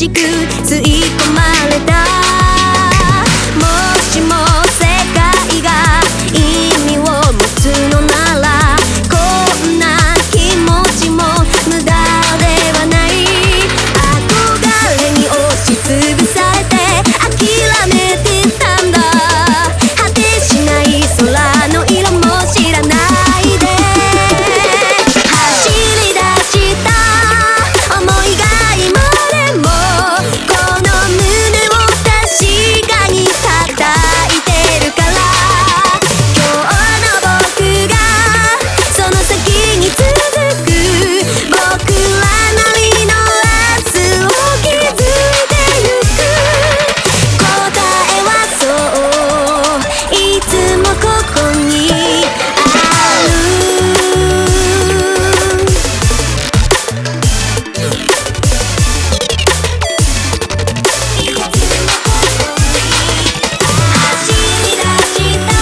しく吸い込まれた。もしも世界が意味を持つのなら、こんな気持ちも無駄ではない。憧れに押しつぶされて諦めてたんだ。果てしない空の色も知らないで走り出した想いが今でもこの胸を確かに叩いてるから、今日の僕がその先に続く僕らなりの明日を築いてゆく。答えはそういつもここにある。走り出した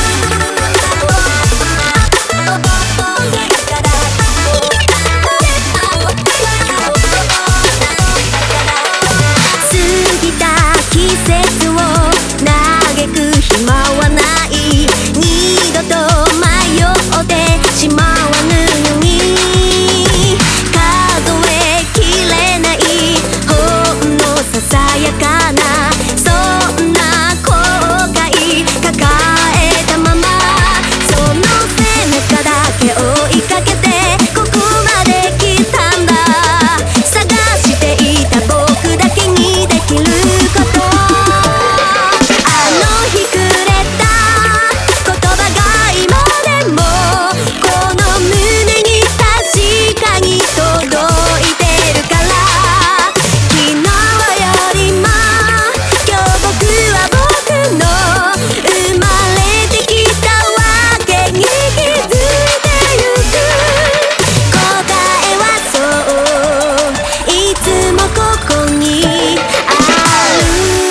過ぎた季節を嘆く暇はない。二度と迷ってしまわぬように数えきれないほんのささやかなそんな後悔抱えたまま、その背中だけ追いかけてここまで来たんだ。探していた僕だけにできること、あの日くれた言葉が今でもこの胸に確かに届いてるから、昨日よりも今日僕は僕の生まれてきたわけに気づいてゆく。答えはそういつもここにある。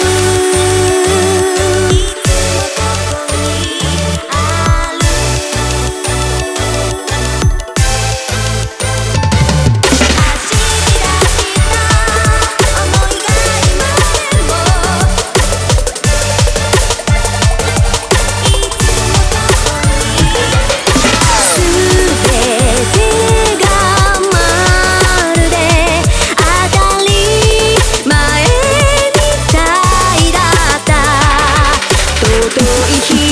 いつもここにある。走り出した想いが今でもいつもここに。全てがまるで当たり前みたいだった。尊い日